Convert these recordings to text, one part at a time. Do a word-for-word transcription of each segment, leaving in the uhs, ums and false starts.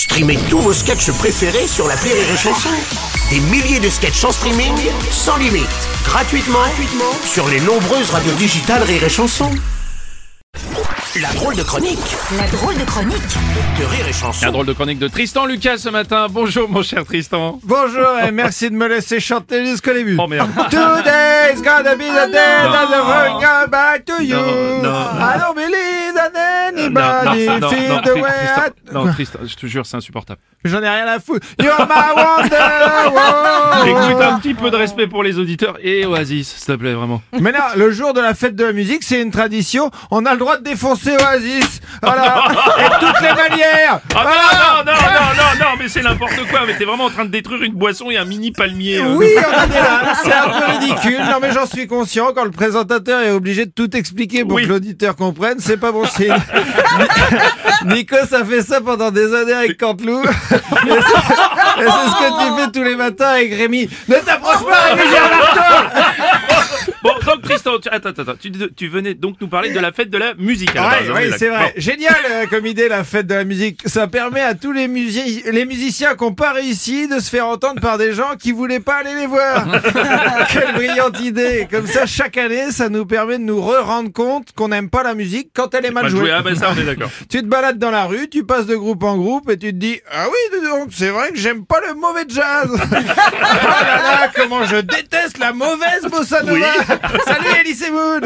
Streamez tous vos sketchs préférés sur l'appli Rire et Chanson. Des milliers de sketchs en streaming, sans limite, gratuitement, gratuitement sur les nombreuses radios digitales Rire et Chanson. La drôle de chronique La drôle de chronique de Rire et Chanson. La drôle de chronique de Tristan Lucas ce matin. Bonjour mon cher Tristan. Bonjour et merci de me laisser chanter jusqu'au début. Oh merde. Today's gonna be the day Non. that the world goes back to you. Non, non. I don't believe that Non, anybody non, non, feel non, the Tri- way Tristan, I... non, Tristan, je te jure, c'est insupportable. J'en ai rien à foutre. You're my wonder. Wow. Écoute, un petit peu de respect pour les auditeurs et Oasis, s'il te plaît, vraiment. Mais non, le jour de la fête de la musique, c'est une tradition. On a le droit de défoncer Oasis. Voilà. Et de toutes les manières. Ah Voilà. non, non, non, non, non, non, mais c'est n'importe quoi. Mais t'es vraiment en train de détruire une boisson et un mini palmier. euh. Oui, on en est là. C'est un peu ridicule. Non, mais j'en suis conscient. Quand le présentateur est obligé de tout expliquer pour Oui. que l'auditeur comprenne, c'est pas bon signe. Nico, ça fait ça pendant des années avec Canteloup. Et c'est, et c'est ce que tu fais tous les matins avec Rémi. Ne t'approche pas, Rémi, j'ai un marteau. Bon, donc Tristan, tu, attends, attends, tu, tu venais donc nous parler de la fête de la musique. à la base, Ouais, hein, ouais, mais c'est d'accord. vrai. Génial euh, comme idée, la fête de la musique. Ça permet à tous les, musi- les musiciens qui n'ont pas réussi de se faire entendre par des gens qui voulaient pas aller les voir. Quelle brillante idée. Comme ça, chaque année, ça nous permet de nous re-rendre compte qu'on n'aime pas la musique quand elle est mal Mal jouée. joué. Ah ben ça, on est d'accord. Tu te balades dans la rue, tu passes de groupe en groupe et tu te dis « Ah oui, dis donc, c'est vrai que j'aime pas le mauvais jazz !» Ah là là, comment je déteste la mauvaise bossa nova. Salut Elise Moon.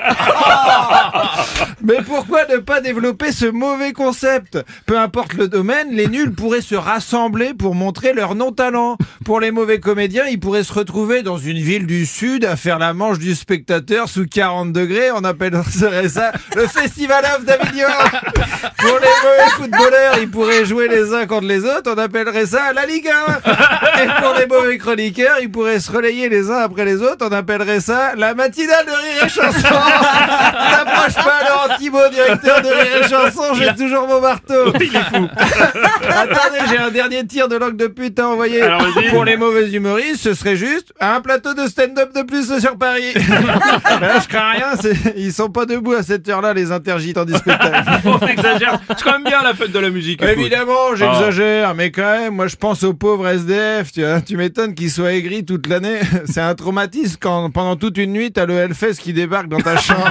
Mais pourquoi ne pas développer ce mauvais concept? Peu importe le domaine, les nuls pourraient se rassembler pour montrer leur non-talent. Pour les mauvais comédiens, ils pourraient se retrouver dans une ville du Sud à faire la manche du spectateur sous quarante degrés. On appellerait ça le Festival of d'Avignon. Pour les mauvais footballeurs, ils pourraient jouer les uns contre les autres. On appellerait ça la Ligue un. Et pour les mauvais chroniqueurs, ils pourraient se relayer les uns après les autres. On appellerait ça la matinale de Rire et Chanson. T'approches pas, Laurent Thibault, directeur de Rire et Chanson, j'ai toujours mon marteau. Il est fou. Attendez, j'ai un dernier tir de langue de pute à envoyer. Alors, vas-y. Pour les mauvais humoristes, ce serait juste un plateau de stand-up de plus sur Paris. Là, je crains rien, c'est... ils sont pas debout à cette heure-là, les intergitants du spectacle. On exagère. C'est quand même bien la fête de la musique. écoute. Évidemment, j'exagère, mais quand même, moi je pense aux pauvres S D F, tu vois. Tu m'étonnes qu'ils soient aigris toute l'année. C'est un traumatisme quand pendant toute une nuit, t'as le Hellfest qui débarque dans ta chambre.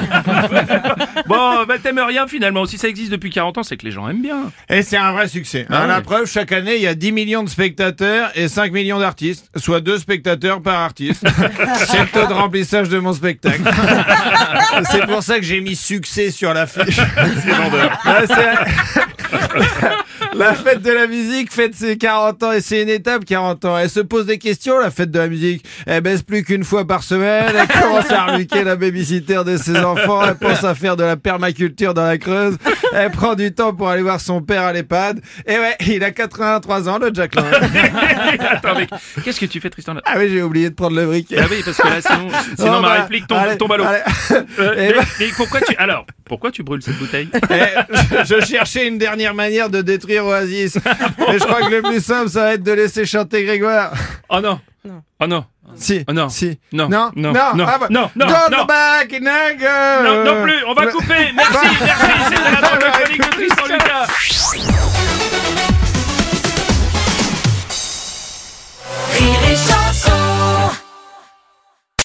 Bon, bah t'aimes rien finalement. Si ça existe depuis quarante ans, c'est que les gens aiment bien. Et c'est un vrai succès. Ah Hein, La ouais. preuve, chaque année, il y a dix millions de spectateurs et cinq millions d'artistes, soit deux spectateurs par artiste. C'est le taux de remplissage de mon spectacle. C'est pour ça que j'ai mis succès sur l'affiche. C'est vendeur. Là, c'est- La fête de la musique fête ses quarante ans et c'est une étape quarante ans. Elle se pose des questions, la fête de la musique. Elle baisse plus qu'une fois par semaine. Elle commence à reluquer la babysitter de ses enfants. Elle pense à faire de la permaculture dans la Creuse. Elle prend du temps pour aller voir son père à l'EHPAD. Et ouais, il a quatre-vingt-trois ans, le Jack Lang. Attends, mec, qu'est-ce que tu fais, Tristan là? Ah oui, j'ai oublié de prendre le briquet. Ah oui, parce que là, sinon, sinon Oh, ma bah, réplique tombe, allez, tombe à l'eau. allez. Euh, Eh mais, ben- mais pourquoi tu... Alors, pourquoi tu brûles cette bouteille? Eh, je, je cherchais une dernière manière de détruire Oasis. Et je crois que le plus simple, ça va être de laisser chanter Grégoire. Oh non. Oh non. Si. Oh non. Si. Non. Non. Non. Non. Non. Ah bah, Non. Non. Don't Non. back in anger. Non, non plus, on va Le- couper. Merci, merci, c'était la drôle de chronique de Tristan Lucas.